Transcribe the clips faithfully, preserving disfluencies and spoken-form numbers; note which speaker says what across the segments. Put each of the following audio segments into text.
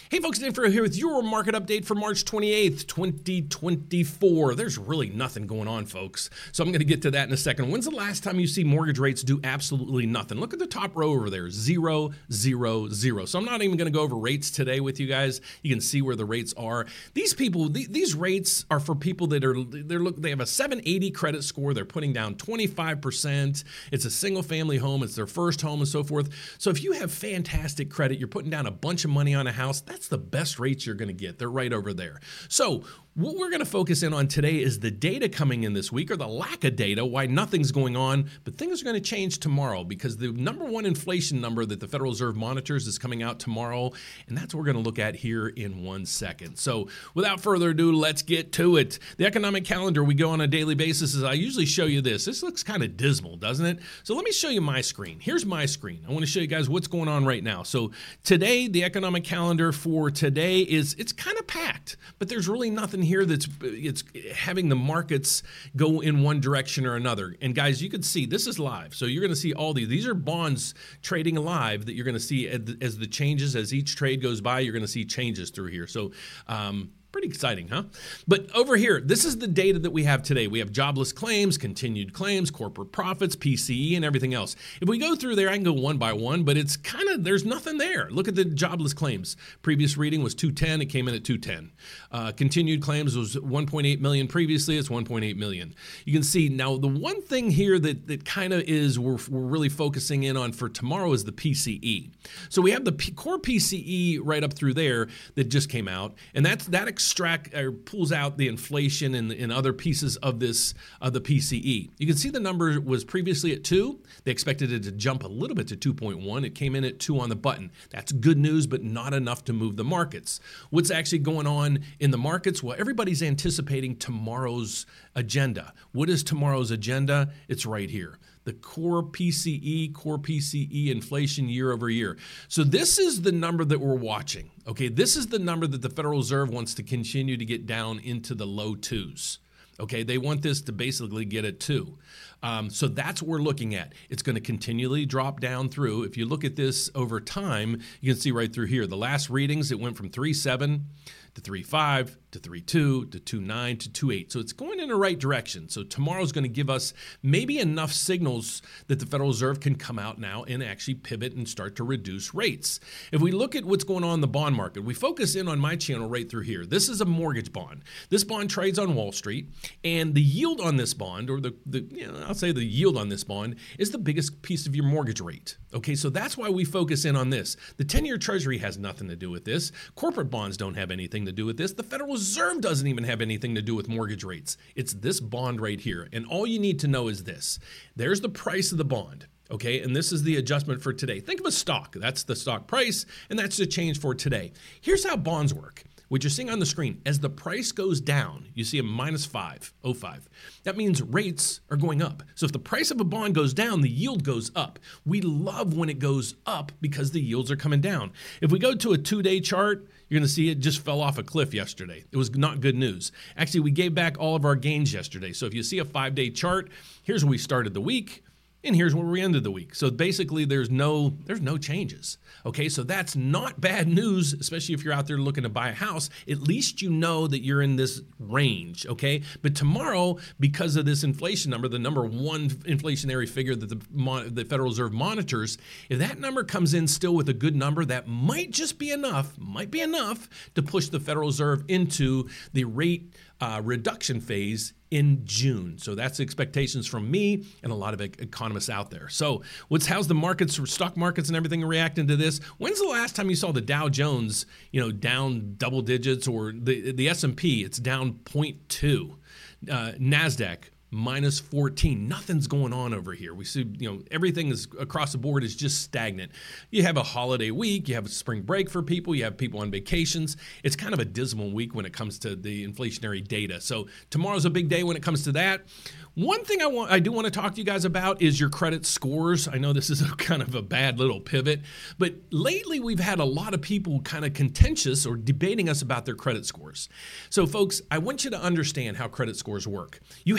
Speaker 1: Hey folks, Dan Farrow here with your market update for March twenty-eighth, twenty twenty-four. There's really nothing going on, folks. So I'm going to get to that in a second. When's the last time you see mortgage rates do absolutely nothing? Look at the top row over there, zero, zero, zero. So I'm not even going to go over rates today with you guys. You can see where the rates are. These people, th- these rates are for people that are, they're look, they have a seven eighty credit score. They're putting down twenty-five percent. It's a single family home. It's their first home and so forth. So if you have fantastic credit, you're putting down a bunch of money on a house, that's the best rates you're going to get. They're right over there. So what we're going to focus in on today is the data coming in this week, or the lack of data, why nothing's going on, but things are going to change tomorrow because the number one inflation number that the Federal Reserve monitors is coming out tomorrow, and that's what we're going to look at here in one second. So without further ado, let's get to it. The economic calendar we go on a daily basis is I usually show you this. This looks kind of dismal, doesn't it? So let me show you my screen. Here's my screen. I want to show you guys what's going on right now. So today, the economic calendar for today is, it's kind of packed, but there's really nothing here that's it's having the markets go in one direction or another. And guys, you can see this is live. So you're going to see all these. These are bonds trading live that you're going to see as the changes, as each trade goes by, you're going to see changes through here. So, um, pretty exciting, huh? But over here, this is the data that we have today. We have jobless claims, continued claims, corporate profits, P C E, and everything else. If we go through there, I can go one by one, but it's kind of, there's nothing there. Look at the jobless claims. Previous reading was two ten. It came in at two ten. Uh, continued claims was one point eight million previously. It's one point eight million. You can see now the one thing here that, that kind of is we're, we're really focusing in on for tomorrow is the P C E. So we have the P- core P C E right up through there that just came out, and that's that extract or pulls out the inflation and, and other pieces of this of the P C E. You can see the number was previously at two. They expected it to jump a little bit to two point one. It came in at two on the button. That's good news, but not enough to move the markets. What's actually going on in the markets? Well, everybody's anticipating tomorrow's agenda. What is tomorrow's agenda? It's right here. The core P C E, core P C E inflation year over year. So this is the number that we're watching. Okay, this is the number that the Federal Reserve wants to continue to get down into the low twos. Okay, they want this to basically get at two. Um, so that's what we're looking at. It's going to continually drop down through. If you look at this over time, you can see right through here. The last readings, it went from three point seven to three point five to three point two to two point nine to two point eight. So it's going in the right direction. So tomorrow's going to give us maybe enough signals that the Federal Reserve can come out now and actually pivot and start to reduce rates. If we look at what's going on in the bond market, we focus in on my channel right through here. This is a mortgage bond. This bond trades on Wall Street, and the yield on this bond, or the, the you know, I'll say the yield on this bond, is the biggest piece of your mortgage rate. Okay, so that's why we focus in on this. The ten-year Treasury has nothing to do with this. Corporate bonds don't have anything to do with this. The Federal Reserve doesn't even have anything to do with mortgage rates. It's this bond right here. And all you need to know is this. There's the price of the bond. Okay, and this is the adjustment for today. Think of a stock. That's the stock price, and that's the change for today. Here's how bonds work. What you're seeing on the screen, as the price goes down, you see a minus five oh five. That means rates are going up. So if the price of a bond goes down, the yield goes up. We love when it goes up because the yields are coming down. If we go to a two-day chart, you're going to see it just fell off a cliff yesterday. It was not good news. Actually, we gave back all of our gains yesterday. So if you see a five-day chart, here's where we started the week. And here's where we ended the week. So basically, there's no there's no changes. Okay, so that's not bad news, especially if you're out there looking to buy a house. At least you know that you're in this range, okay? But tomorrow, because of this inflation number, the number one inflationary figure that the, mon- the Federal Reserve monitors, if that number comes in still with a good number, that might just be enough, might be enough to push the Federal Reserve into the rate uh, reduction phase in June. So that's expectations from me and a lot of economists out there. So what's how's the markets, stock markets and everything reacting to this? When's the last time you saw the Dow Jones, you know, down double digits, or the the S and P, it's down zero point two. Uh, NASDAQ, minus fourteen. Nothing's going on over here. We see, you know, everything is across the board is just stagnant. You have a holiday week, you have a spring break for people, you have people on vacations. It's kind of a dismal week when it comes to the inflationary data. So tomorrow's a big day when it comes to that. One thing I want, I do want to talk to you guys about is your credit scores. I know this is a kind of a bad little pivot, but lately we've had a lot of people kind of contentious or debating us about their credit scores. So folks, I want you to understand how credit scores work. You have probably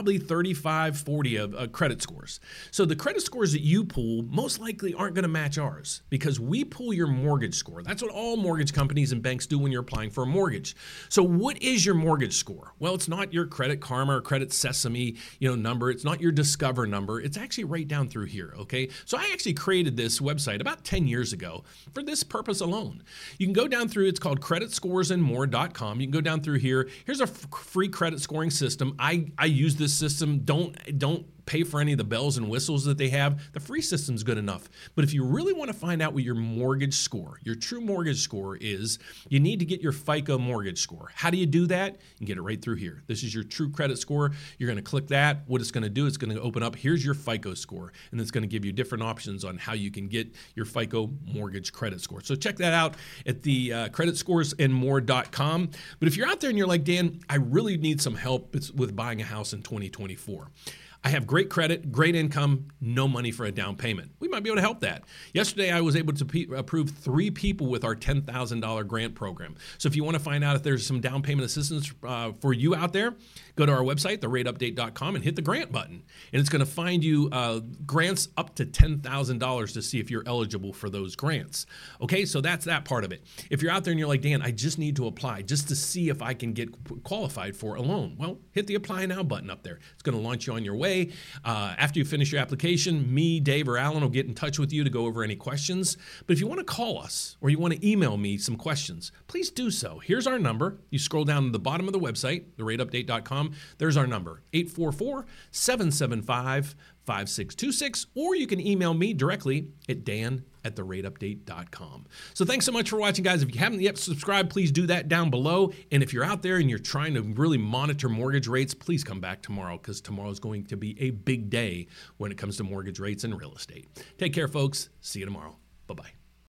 Speaker 1: probably thirty-five, forty of uh, credit scores. So the credit scores that you pull most likely aren't going to match ours because we pull your mortgage score. That's what all mortgage companies and banks do when you're applying for a mortgage. So what is your mortgage score? Well, it's not your Credit Karma or Credit Sesame, you know, number. It's not your Discover number. It's actually right down through here, okay? So I actually created this website about ten years ago for this purpose alone. You can go down through, it's called credit scores and more dot com. You can go down through here. Here's a f- free credit scoring system. I, I use this system. Don't, don't pay for any of the bells and whistles that they have. The free system's good enough. But if you really want to find out what your mortgage score, your true mortgage score is, you need to get your FICO mortgage score. How do you do that? You get it right through here. This is your true credit score. You're going to click that. What it's going to do, it's going to open up, here's your FICO score. And it's going to give you different options on how you can get your FICO mortgage credit score. So check that out at the uh, credit scores and more dot com. But if you're out there and you're like, Dan, I really need some help with buying a house in twenty twenty-four. I have great credit, great income, no money for a down payment. We might be able to help that. Yesterday, I was able to pe- approve three people with our ten thousand dollars grant program. So if you want to find out if there's some down payment assistance uh, for you out there, go to our website, the rate update dot com, and hit the grant button. And it's going to find you uh, grants up to ten thousand dollars to see if you're eligible for those grants. Okay, so that's that part of it. If you're out there and you're like, Dan, I just need to apply just to see if I can get qualified for a loan. Well, hit the Apply Now button up there. It's going to launch you on your way. Uh, after you finish your application, me, Dave, or Alan will get in touch with you to go over any questions. But if you want to call us or you want to email me some questions, please do so. Here's our number. You scroll down to the bottom of the website, the rate update dot com. There's our number, eight four four, seven seven five, five six two six, or you can email me directly at dan at the rate update dot com. So thanks so much for watching, guys. If you haven't yet subscribed, please do that down below. And if you're out there and you're trying to really monitor mortgage rates, please come back tomorrow because tomorrow is going to be a big day when it comes to mortgage rates and real estate. Take care, folks. See you tomorrow. Bye-bye.